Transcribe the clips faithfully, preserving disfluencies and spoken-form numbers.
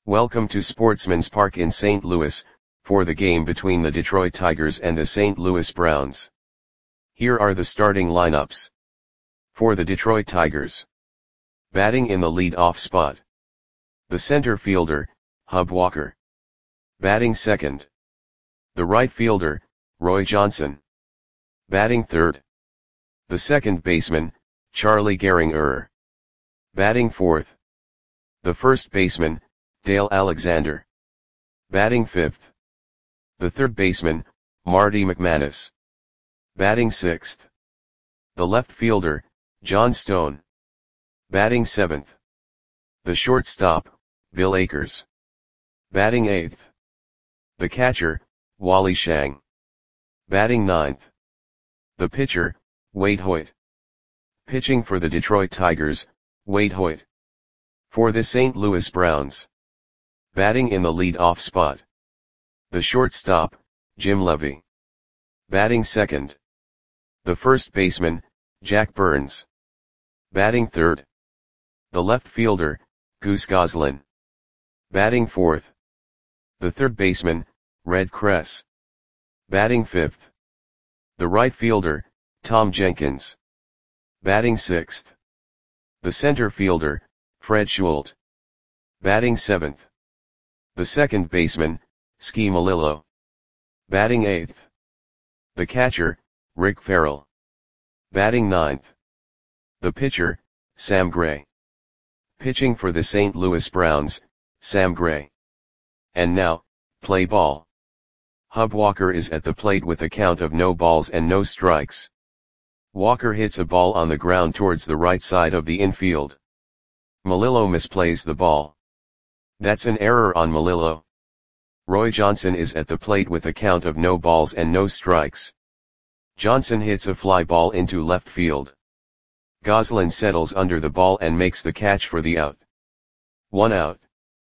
Welcome to Sportsman's Park in Saint Louis, for the game between the Detroit Tigers and the Saint Louis Browns. Here are the starting lineups. For the Detroit Tigers. Batting in the lead-off spot. The center fielder, Hub Walker. Batting second. The right fielder, Roy Johnson. Batting third. The second baseman, Charlie Gehringer. Batting fourth. The first baseman, Dale Alexander. Batting fifth. The third baseman, Marty McManus. Batting sixth. The left fielder, John Stone. Batting seventh. The shortstop, Bill Akers. Batting eighth. The catcher, Wally Shang. Batting ninth. The pitcher, Wade Hoyt. Pitching for the Detroit Tigers, Wade Hoyt. For the Saint Louis Browns. Batting in the lead-off spot. The shortstop, Jim Levy. Batting second. The first baseman, Jack Burns. Batting third. The left fielder, Goose Goslin. Batting fourth. The third baseman, Red Kress. Batting fifth. The right fielder, Tom Jenkins. Batting sixth. The center fielder, Fred Schult. Batting seventh. The second baseman, Ski Malillo. Batting eighth. The catcher, Rick Farrell. Batting ninth. The pitcher, Sam Gray. Pitching for the Saint Louis Browns, Sam Gray. And now, play ball. Hub Walker is at the plate with a count of no balls and no strikes. Walker hits a ball on the ground towards the right side of the infield. Malillo misplays the ball. That's an error on Malillo. Roy Johnson is at the plate with a count of no balls and no strikes. Johnson hits a fly ball into left field. Goslin settles under the ball and makes the catch for the out. One out.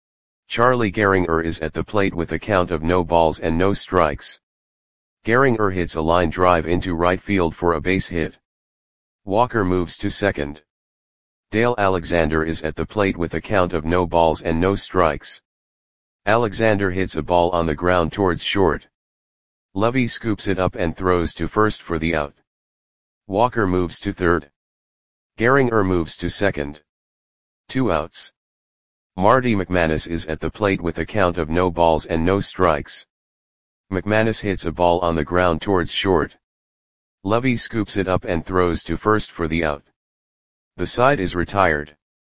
Charlie Gehringer is at the plate with a count of no balls and no strikes. Gehringer hits a line drive into right field for a base hit. Walker moves to second. Dale Alexander is at the plate with a count of no balls and no strikes. Alexander hits a ball on the ground towards short. Levy scoops it up and throws to first for the out. Walker moves to third. Gehringer moves to second. Two outs. Marty McManus is at the plate with a count of no balls and no strikes. McManus hits a ball on the ground towards short. Levy scoops it up and throws to first for the out. The side is retired.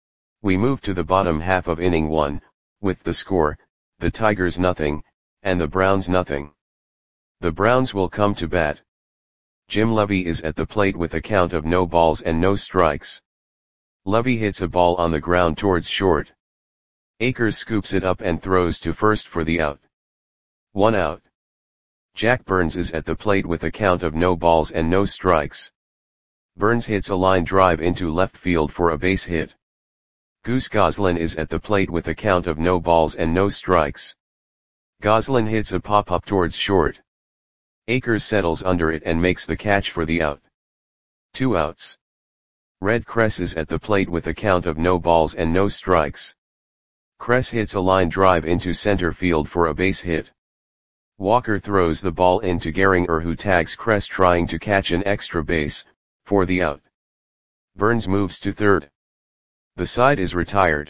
We move to the bottom half of inning one, with the score, the Tigers nothing, and the Browns nothing. The Browns will come to bat. Jim Levy is at the plate with a count of no balls and no strikes. Levy hits a ball on the ground towards short. Akers scoops it up and throws to first for the out. One out. Jack Burns is at the plate with a count of no balls and no strikes. Burns hits a line drive into left field for a base hit. Goose Goslin is at the plate with a count of no balls and no strikes. Goslin hits a pop-up towards short. Akers settles under it and makes the catch for the out. Two outs. Red Kress is at the plate with a count of no balls and no strikes. Kress hits a line drive into center field for a base hit. Walker throws the ball into Gehringer, who tags Kress trying to catch an extra base, for the out. Burns moves to third. The side is retired.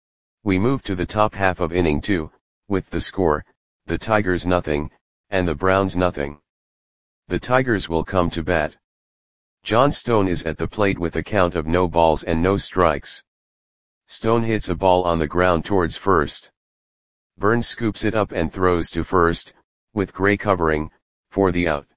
We move to the top half of inning two, with the score, the Tigers nothing, and the Browns nothing. The Tigers will come to bat. John Stone is at the plate with a count of no balls and no strikes. Stone hits a ball on the ground towards first. Burns scoops it up and throws to first, with Gray covering, for the out.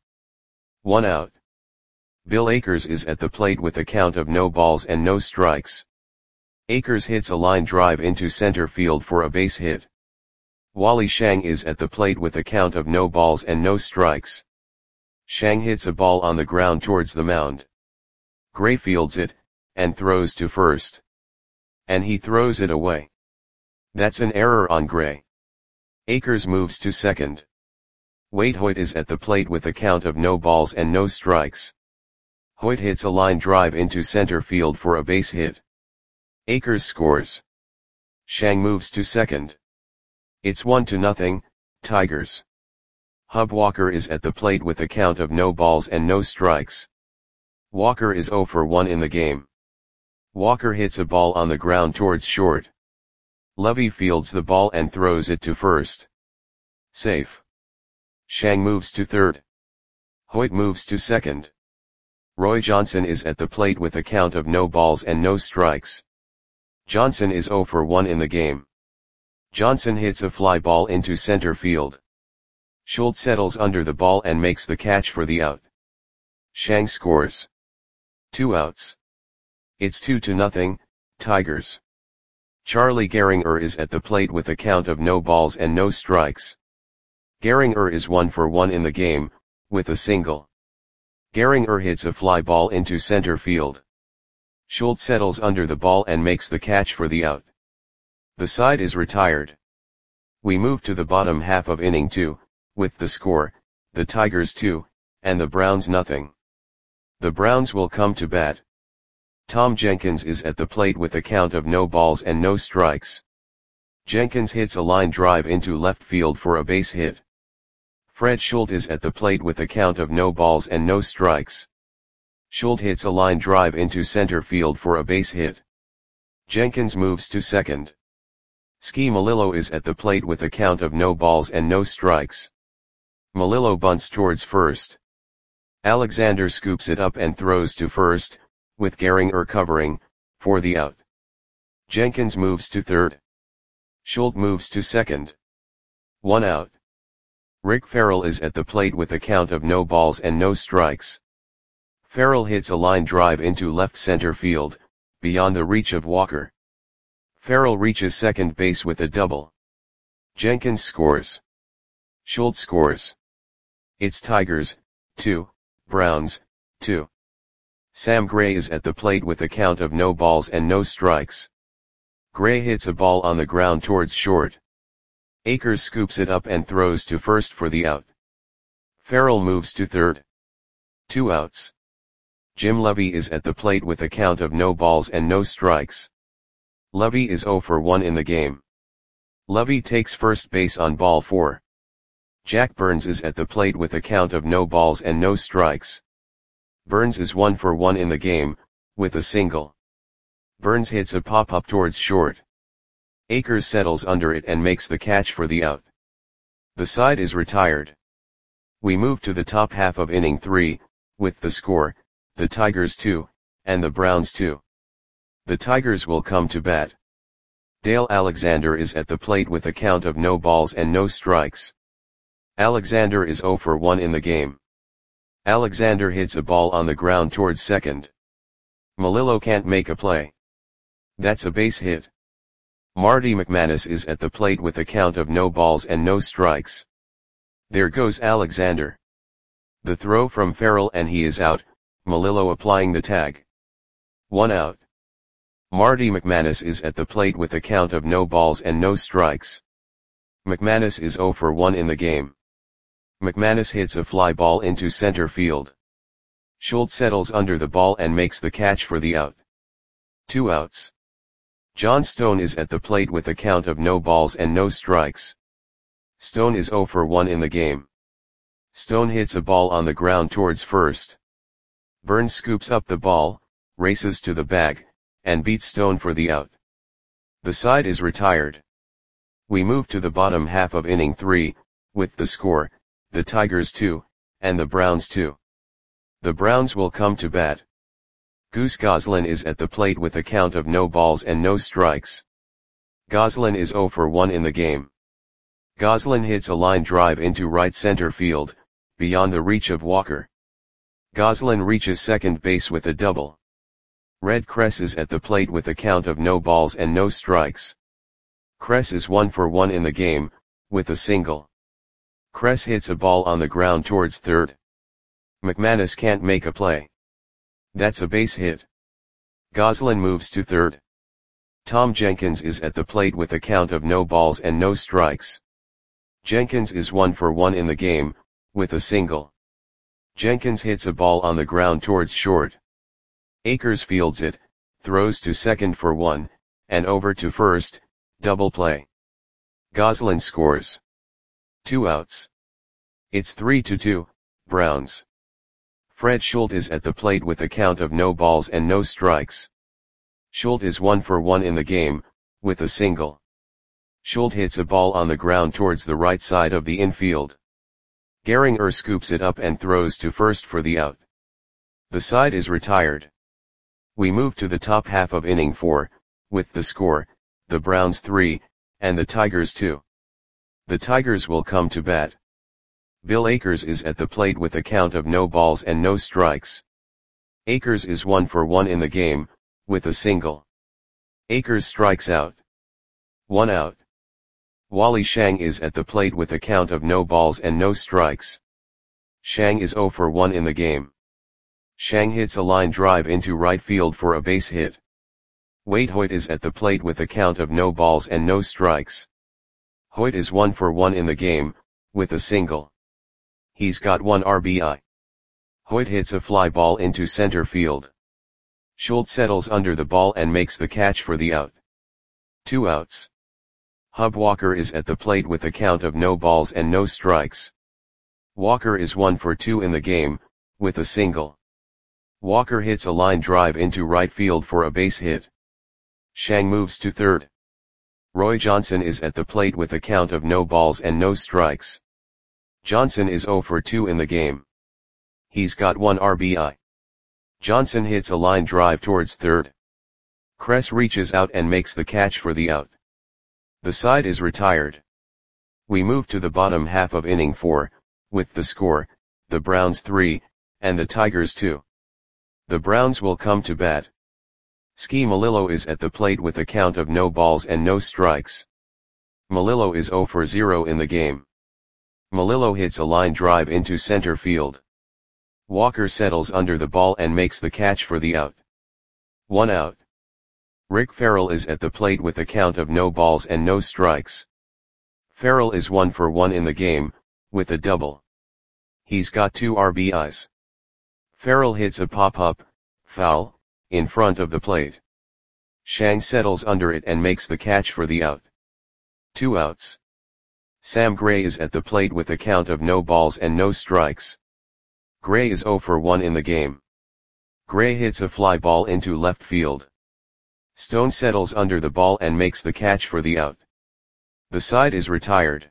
One out. Bill Akers is at the plate with a count of no balls and no strikes. Akers hits a line drive into center field for a base hit. Wally Shang is at the plate with a count of no balls and no strikes. Shang hits a ball on the ground towards the mound. Gray fields it, and throws to first. And he throws it away. That's an error on Gray. Akers moves to second. Wade Hoyt is at the plate with a count of no balls and no strikes. Hoyt hits a line drive into center field for a base hit. Akers scores. Shang moves to second. It's one to nothing, Tigers. Hub Walker is at the plate with a count of no balls and no strikes. Walker is zero for one in the game. Walker hits a ball on the ground towards short. Lovey fields the ball and throws it to first. Safe. Shang moves to third. Hoyt moves to second. Roy Johnson is at the plate with a count of no balls and no strikes. Johnson is zero for one in the game. Johnson hits a fly ball into center field. Schultz settles under the ball and makes the catch for the out. Shang scores. Two outs. It's two to nothing, Tigers. Charlie Gehringer is at the plate with a count of no balls and no strikes. Gehringer is one for one in the game, with a single. Gehringer hits a fly ball into center field. Schultz settles under the ball and makes the catch for the out. The side is retired. We move to the bottom half of inning two, with the score, the Tigers two, and the Browns nothing. The Browns will come to bat. Tom Jenkins is at the plate with a count of no balls and no strikes. Jenkins hits a line drive into left field for a base hit. Fred Schultz is at the plate with a count of no balls and no strikes. Schultz hits a line drive into center field for a base hit. Jenkins moves to second. Ski Melillo is at the plate with a count of no balls and no strikes. Melillo bunts towards first. Alexander scoops it up and throws to first, with Gehringer covering, for the out. Jenkins moves to third. Schultz moves to second. One out. Rick Farrell is at the plate with a count of no balls and no strikes. Farrell hits a line drive into left center field, beyond the reach of Walker. Farrell reaches second base with a double. Jenkins scores. Schultz scores. It's Tigers, two, Browns, two. Sam Gray is at the plate with a count of no balls and no strikes. Gray hits a ball on the ground towards short. Akers scoops it up and throws to first for the out. Farrell moves to third. Two outs. Jim Lovey is at the plate with a count of no balls and no strikes. Lovey is zero for one in the game. Lovey takes first base on ball four. Jack Burns is at the plate with a count of no balls and no strikes. Burns is one for one in the game, with a single. Burns hits a pop-up towards short. Akers settles under it and makes the catch for the out. The side is retired. We move to the top half of inning three, with the score, the Tigers two, and the Browns two. The Tigers will come to bat. Dale Alexander is at the plate with a count of no balls and no strikes. Alexander is zero for one in the game. Alexander hits a ball on the ground towards second. Melillo can't make a play. That's a base hit. Marty McManus is at the plate with a count of no balls and no strikes. There goes Alexander. The throw from Farrell and he is out, Melillo applying the tag. One out. Marty McManus is at the plate with a count of no balls and no strikes. McManus is zero for one in the game. McManus hits a fly ball into center field. Schultz settles under the ball and makes the catch for the out. Two outs. John Stone is at the plate with a count of no balls and no strikes. Stone is zero for one in the game. Stone hits a ball on the ground towards first. Burns scoops up the ball, races to the bag, and beats Stone for the out. The side is retired. We move to the bottom half of inning three, with the score, the Tigers two, and the Browns two. The Browns will come to bat. Goose Goslin is at the plate with a count of no balls and no strikes. Goslin is zero for one in the game. Goslin hits a line drive into right center field, beyond the reach of Walker. Goslin reaches second base with a double. Red Kress is at the plate with a count of no balls and no strikes. Kress is one for one in the game, with a single. Kress hits a ball on the ground towards third. McManus can't make a play. That's a base hit. Goslin moves to third. Tom Jenkins is at the plate with a count of no balls and no strikes. Jenkins is one for one in the game, with a single. Jenkins hits a ball on the ground towards short. Akers fields it, throws to second for one, and over to first, double play. Goslin scores. Two outs. It's three to two, Browns. Fred Schulte is at the plate with a count of no balls and no strikes. Schulte is one for one in the game, with a single. Schulte hits a ball on the ground towards the right side of the infield. Gehringer scoops it up and throws to first for the out. The side is retired. We move to the top half of inning four, with the score, the Browns three, and the Tigers two. The Tigers will come to bat. Bill Akers is at the plate with a count of no balls and no strikes. Akers is one for one in the game, with a single. Akers strikes out. One out. Wally Shang is at the plate with a count of no balls and no strikes. Shang is zero for one in the game. Shang hits a line drive into right field for a base hit. Wade Hoyt is at the plate with a count of no balls and no strikes. Hoyt is one for one in the game, with a single. He's got one R B I. Hoyt hits a fly ball into center field. Schulte settles under the ball and makes the catch for the out. Two outs. Hub Walker is at the plate with a count of no balls and no strikes. Walker is one for two in the game, with a single. Walker hits a line drive into right field for a base hit. Shang moves to third. Roy Johnson is at the plate with a count of no balls and no strikes. Johnson is zero for two in the game. He's got one R B I. Johnson hits a line drive towards third. Kress reaches out and makes the catch for the out. The side is retired. We move to the bottom half of inning four, with the score, the Browns three, and the Tigers two. The Browns will come to bat. Ski Melillo is at the plate with a count of no balls and no strikes. Melillo is zero for zero in the game. Melillo hits a line drive into center field. Walker settles under the ball and makes the catch for the out. One out. Rick Farrell is at the plate with a count of no balls and no strikes. Farrell is one for one in the game, with a double. He's got two R B Is. Farrell hits a pop-up, foul, in front of the plate. Shang settles under it and makes the catch for the out. Two outs. Sam Gray is at the plate with a count of no balls and no strikes. Gray is zero for one in the game. Gray hits a fly ball into left field. Stone settles under the ball and makes the catch for the out. The side is retired.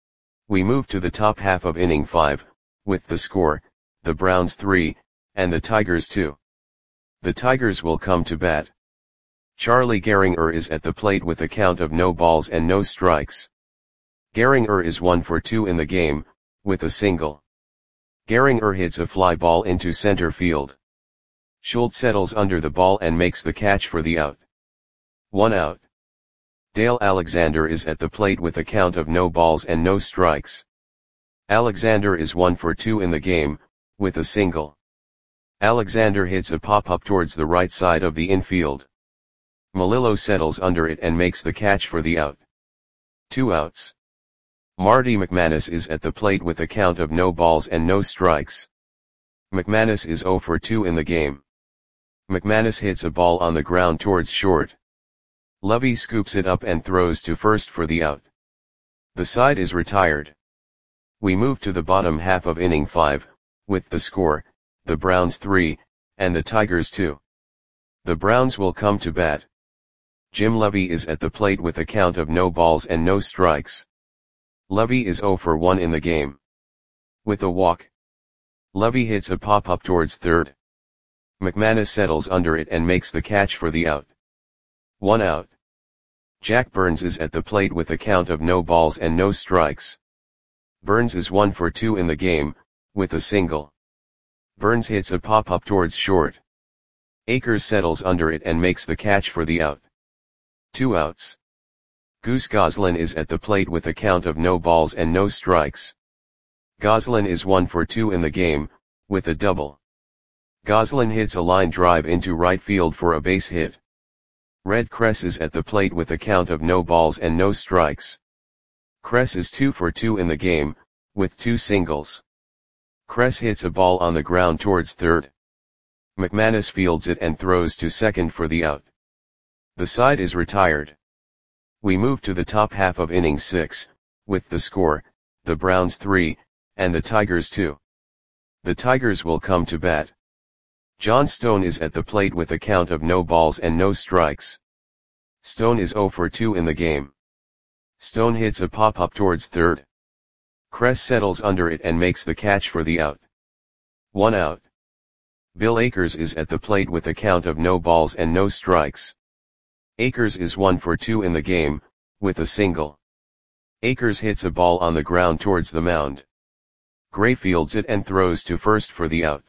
We move to the top half of inning five, with the score, the Browns three, and the Tigers two. The Tigers will come to bat. Charlie Gehringer is at the plate with a count of no balls and no strikes. Gehringer is one for two in the game, with a single. Gehringer hits a fly ball into center field. Schulte settles under the ball and makes the catch for the out. One out. Dale Alexander is at the plate with a count of no balls and no strikes. Alexander is one for two in the game, with a single. Alexander hits a pop-up towards the right side of the infield. Melillo settles under it and makes the catch for the out. Two outs. Marty McManus is at the plate with a count of no balls and no strikes. McManus is zero for two in the game. McManus hits a ball on the ground towards short. Lovey scoops it up and throws to first for the out. The side is retired. We move to the bottom half of inning five, with the score, the Browns three, and the Tigers two. The Browns will come to bat. Jim Lovey is at the plate with a count of no balls and no strikes. Lovey is zero for one in the game. With a walk. Lovey hits a pop-up towards third. McManus settles under it and makes the catch for the out. One out. Jack Burns is at the plate with a count of no balls and no strikes. Burns is one for two in the game, with a single. Burns hits a pop-up towards short. Akers settles under it and makes the catch for the out. Two outs. Goose Goslin is at the plate with a count of no balls and no strikes. Goslin is one for two in the game, with a double. Goslin hits a line drive into right field for a base hit. Red Kress is at the plate with a count of no balls and no strikes. Kress is two for two in the game, with two singles. Kress hits a ball on the ground towards third. McManus fields it and throws to second for the out. The side is retired. We move to the top half of inning six, with the score, the Browns three, and the Tigers two. The Tigers will come to bat. John Stone is at the plate with a count of no balls and no strikes. Stone is oh for two in the game. Stone hits a pop-up towards third. Kress settles under it and makes the catch for the out. One out. Bill Akers is at the plate with a count of no balls and no strikes. Akers is one for two in the game, with a single. Akers hits a ball on the ground towards the mound. Gray fields it and throws to first for the out.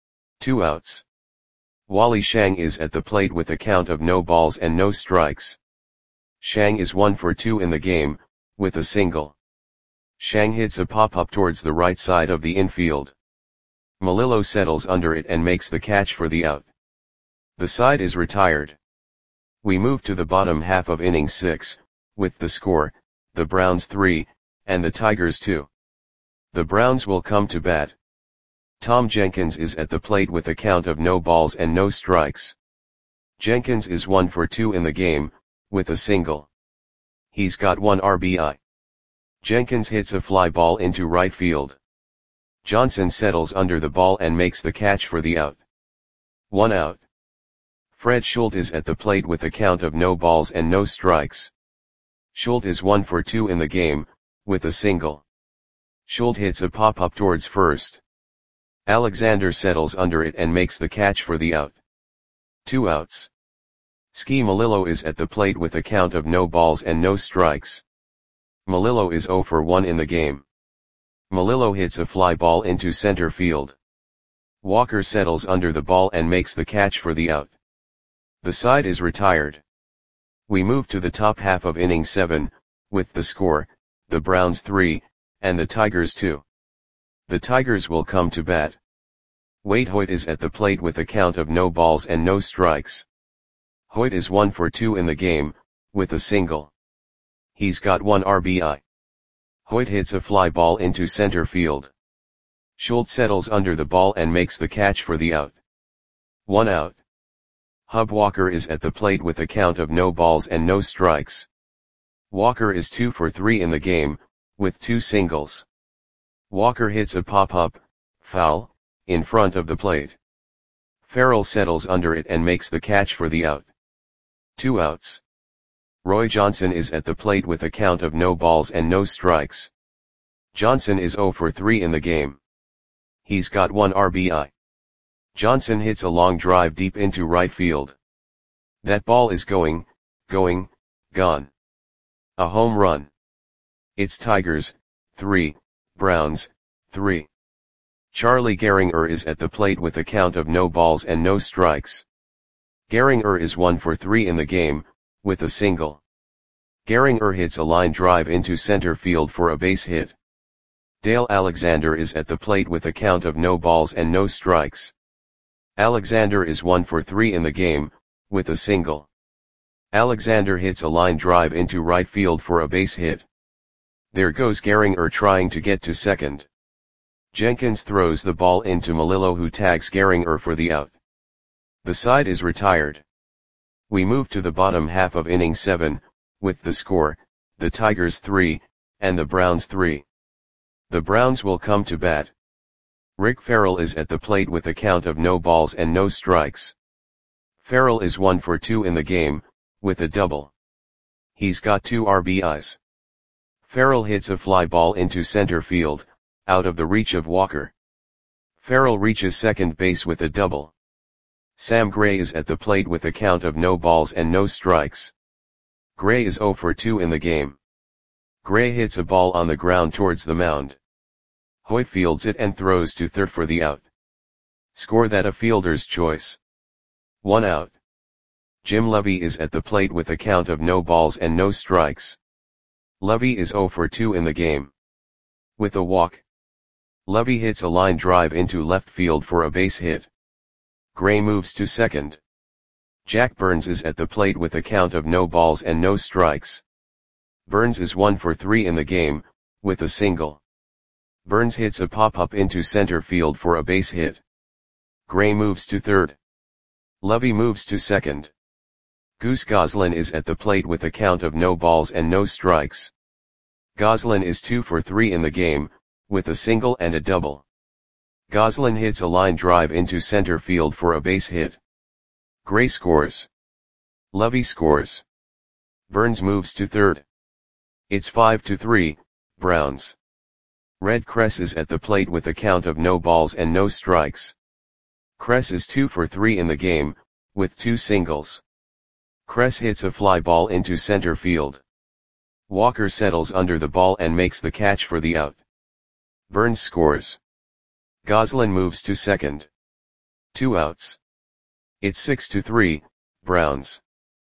Two outs. Wally Shang is at the plate with a count of no balls and no strikes. Shang is one for two in the game, with a single. Shang hits a pop-up towards the right side of the infield. Melillo settles under it and makes the catch for the out. The side is retired. We move to the bottom half of inning six, with the score, the Browns three, and the Tigers two. The Browns will come to bat. Tom Jenkins is at the plate with a count of no balls and no strikes. Jenkins is one for two in the game, with a single. He's got one R B I. Jenkins hits a fly ball into right field. Johnson settles under the ball and makes the catch for the out. One out. Fred Schultz is at the plate with a count of no balls and no strikes. Schultz is one for two in the game, with a single. Schultz hits a pop-up towards first. Alexander settles under it and makes the catch for the out. Two outs. Ski Melillo is at the plate with a count of no balls and no strikes. Melillo is oh for one in the game. Melillo hits a fly ball into center field. Walker settles under the ball and makes the catch for the out. The side is retired. We move to the top half of inning seven, with the score, the Browns three, and the Tigers two. The Tigers will come to bat. Wade Hoyt is at the plate with a count of no balls and no strikes. Hoyt is one for two in the game, with a single. He's got one R B I. Hoyt hits a fly ball into center field. Schultz settles under the ball and makes the catch for the out. One out. Hub Walker is at the plate with a count of no balls and no strikes. Walker is two for three in the game, with two singles. Walker hits a pop-up, foul, in front of the plate. Farrell settles under it and makes the catch for the out. Two outs. Roy Johnson is at the plate with a count of no balls and no strikes. Johnson is oh for three in the game. He's got one R B I. Johnson hits a long drive deep into right field. That ball is going, going, gone. A home run. It's Tigers, three, Browns, three. Charlie Gehringer is at the plate with a count of no balls and no strikes. Gehringer is one for three in the game, with a single. Gehringer hits a line drive into center field for a base hit. Dale Alexander is at the plate with a count of no balls and no strikes. Alexander is one for three in the game, with a single. Alexander hits a line drive into right field for a base hit. There goes Gehringer trying to get to second. Jenkins throws the ball into Melillo, who tags Gehringer for the out. The side is retired. We move to the bottom half of inning seven, with the score, the Tigers three, and the Browns three. The Browns will come to bat. Rick Farrell is at the plate with a count of no balls and no strikes. Farrell is one for two in the game, with a double. He's got two R B Is. Farrell hits a fly ball into center field, out of the reach of Walker. Farrell reaches second base with a double. Sam Gray is at the plate with a count of no balls and no strikes. Gray is oh for two in the game. Gray hits a ball on the ground towards the mound. Hoyt fields it and throws to third for the out. Score that a fielder's choice. One out. Jim Levy is at the plate with a count of no balls and no strikes. Levy is oh for two in the game. With a walk. Levy hits a line drive into left field for a base hit. Gray moves to second. Jack Burns is at the plate with a count of no balls and no strikes. Burns is one for three in the game, with a single. Burns hits a pop-up into center field for a base hit. Gray moves to third. Levy moves to second. Goose Goslin is at the plate with a count of no balls and no strikes. Goslin is two for three in the game, with a single and a double. Goslin hits a line drive into center field for a base hit. Gray scores. Lovey scores. Burns moves to third. It's five to three, Browns. Red Kress is at the plate with a count of no balls and no strikes. Kress is two for three in the game, with two singles. Kress hits a fly ball into center field. Walker settles under the ball and makes the catch for the out. Burns scores. Goslin moves to second. Two outs. It's six to three, Browns.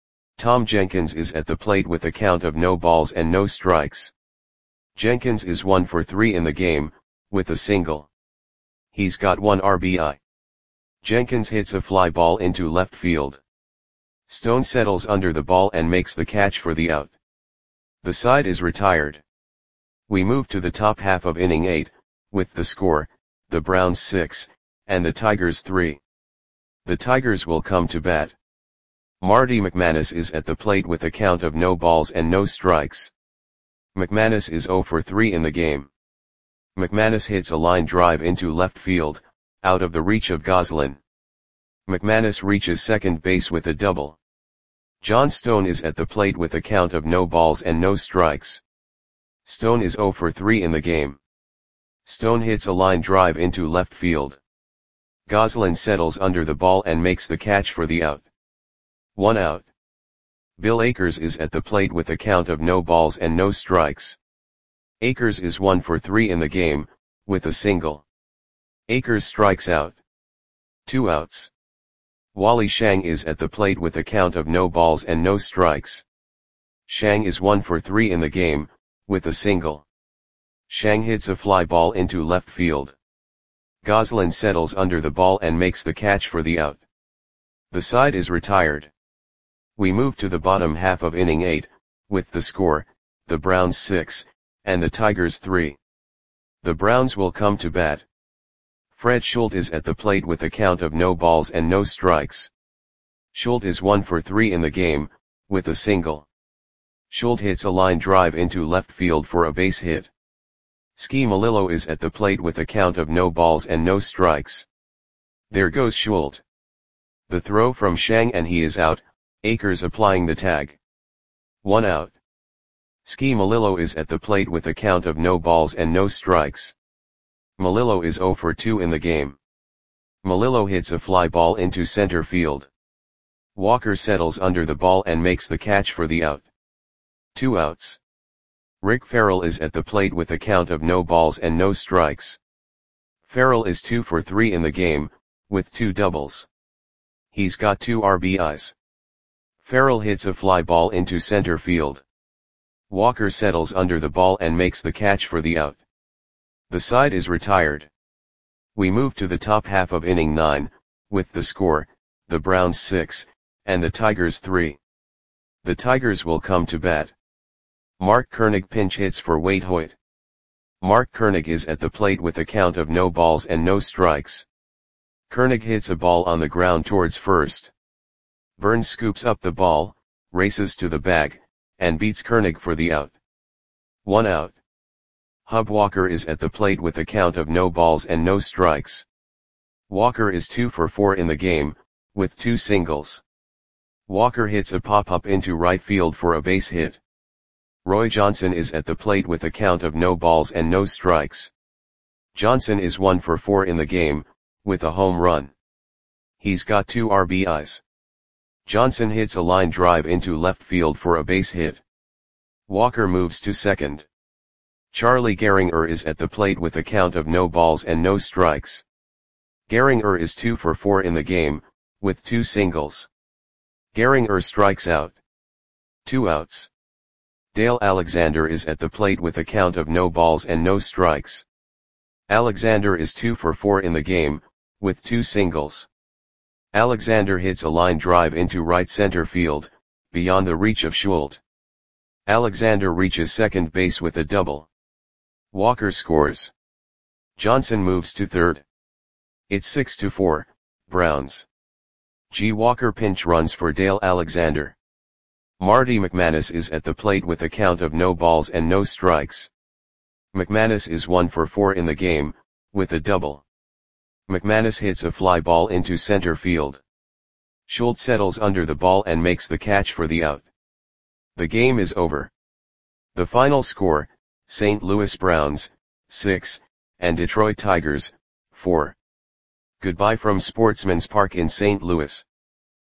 Tom Jenkins is at the plate with a count of no balls and no strikes. Jenkins is one for three in the game, with a single. He's got one R B I. Jenkins hits a fly ball into left field. Stone settles under the ball and makes the catch for the out. The side is retired. We move to the top half of inning eight, with the score, the Browns six, and the Tigers three. The Tigers will come to bat. Marty McManus is at the plate with a count of no balls and no strikes. McManus is zero for three in the game. McManus hits a line drive into left field, out of the reach of Goslin. McManus reaches second base with a double. John Stone is at the plate with a count of no balls and no strikes. Stone is zero for three in the game. Stone hits a line drive into left field. Goslin settles under the ball and makes the catch for the out. One out. Bill Akers is at the plate with a count of no balls and no strikes. Akers is one for three in the game, with a single. Akers strikes out. Two outs. Wally Shang is at the plate with a count of no balls and no strikes. Shang is one for three in the game, with a single. Shang hits a fly ball into left field. Goslin settles under the ball and makes the catch for the out. The side is retired. We move to the bottom half of inning eight, with the score, the Browns six, and the Tigers three. The Browns will come to bat. Fred Schultz is at the plate with a count of no balls and no strikes. Schultz is one for three in the game, with a single. Schultz hits a line drive into left field for a base hit. Ski Melillo is at the plate with a count of no balls and no strikes. There goes Schultz. The throw from Shang and he is out, Akers applying the tag. One out. Ski Melillo is at the plate with a count of no balls and no strikes. Melillo is zero for two in the game. Melillo hits a fly ball into center field. Walker settles under the ball and makes the catch for the out. Two outs. Rick Farrell is at the plate with a count of no balls and no strikes. Farrell is two for three in the game, with two doubles. He's got two R B Is. Farrell hits a fly ball into center field. Walker settles under the ball and makes the catch for the out. The side is retired. We move to the top half of inning nine, with the score, the Browns six, and the Tigers three. The Tigers will come to bat. Mark Koenig pinch hits for Wade Hoyt. Mark Koenig is at the plate with a count of no balls and no strikes. Koenig hits a ball on the ground towards first. Burns scoops up the ball, races to the bag, and beats Koenig for the out. One out. Hub Walker is at the plate with a count of no balls and no strikes. Walker is two for four in the game, with two singles. Walker hits a pop-up into right field for a base hit. Roy Johnson is at the plate with a count of no balls and no strikes. Johnson is one for four in the game, with a home run. He's got two R B Is. Johnson hits a line drive into left field for a base hit. Walker moves to second. Charlie Gehringer is at the plate with a count of no balls and no strikes. Gehringer is two for four in the game, with two singles. Gehringer strikes out. Two outs. Dale Alexander is at the plate with a count of no balls and no strikes. Alexander is two for four in the game, with two singles. Alexander hits a line drive into right center field, beyond the reach of Schultz. Alexander reaches second base with a double. Walker scores. Johnson moves to third. It's six to four, Browns. G. Walker pinch runs for Dale Alexander. Marty McManus is at the plate with a count of no balls and no strikes. McManus is one for four in the game, with a double. McManus hits a fly ball into center field. Schultz settles under the ball and makes the catch for the out. The game is over. The final score, Saint Louis Browns, six, and Detroit Tigers, four. Goodbye from Sportsman's Park in Saint Louis.